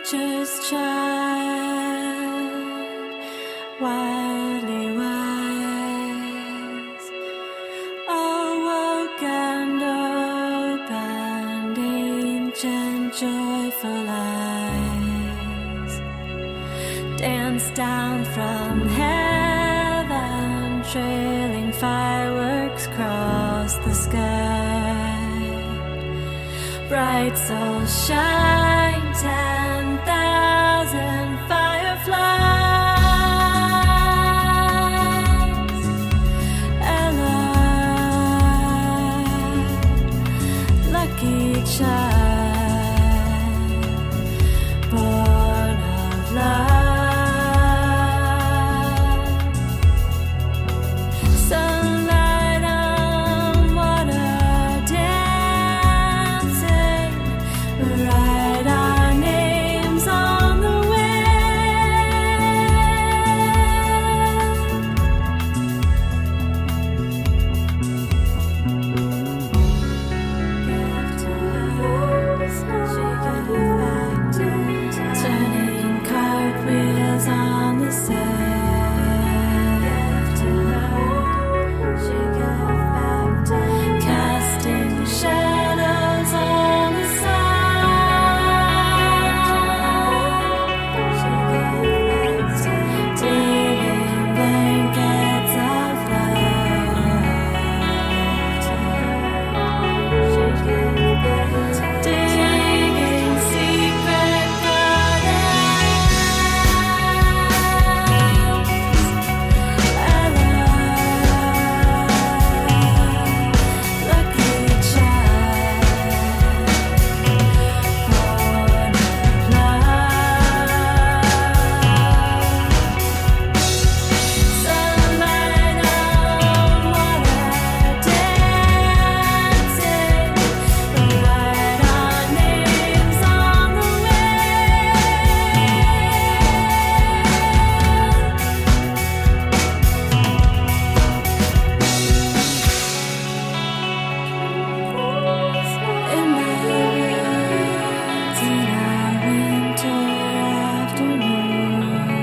nature's child, wildly wise, awoke and opened ancient joyful eyes, danced down from heaven, trailing fireworks across the sky. Bright souls shine, 10,000 fireflies. Ella, lucky child, born of love. Sunlight on water dancing, write our names on the turning cartwheels on the sand, casting shadows on the sand, digging blankets of love, digging secret gardens. Lucky child, born of love. Sunlight on water dancing, write our names on the in the woods in our winter afternoon.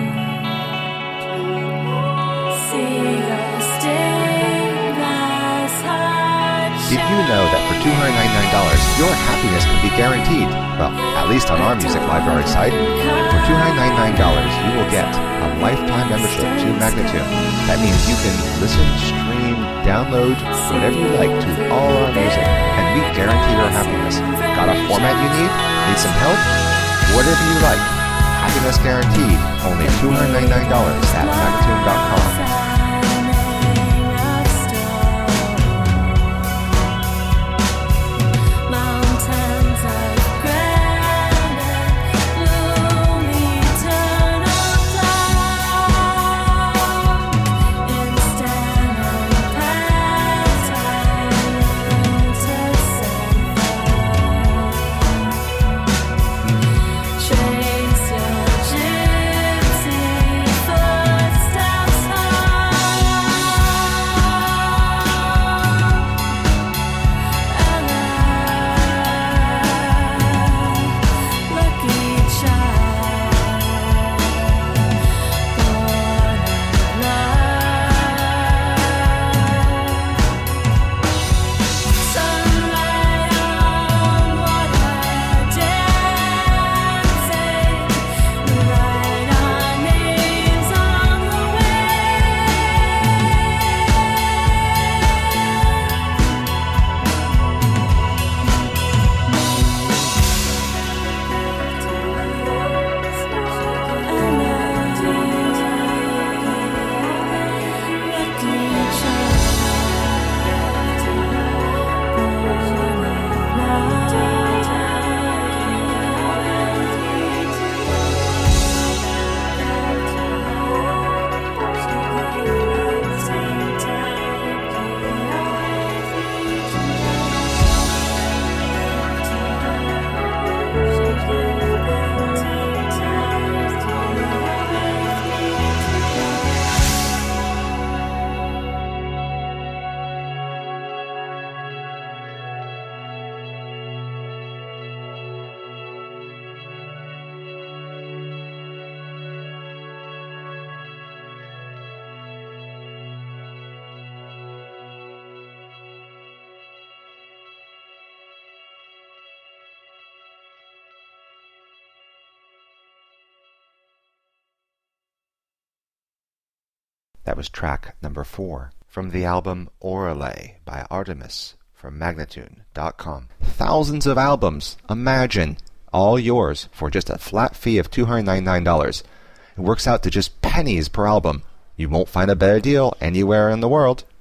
Seagulls sting, glass hearts Did you know that for $299, your happiness can be guaranteed? Well, at least on our music library site. For $299, you will get a lifetime membership to Magnatune. That means you can listen, stream, download, whatever you like to all our music, and we guarantee your happiness. Got a format you need? Need some help? Whatever you like. Happiness guaranteed. Only $299 at Magnatune.com. Mountains of granite, bloom eternal dawn. Instant pastime, lotus and fall. Trace your gypsy footsteps home. That was track number 4 from the album Orale by Artemis from Magnatune.com. Thousands of albums, imagine, all yours for just a flat fee of $299. It works out to just pennies per album. You won't find a better deal anywhere in the world.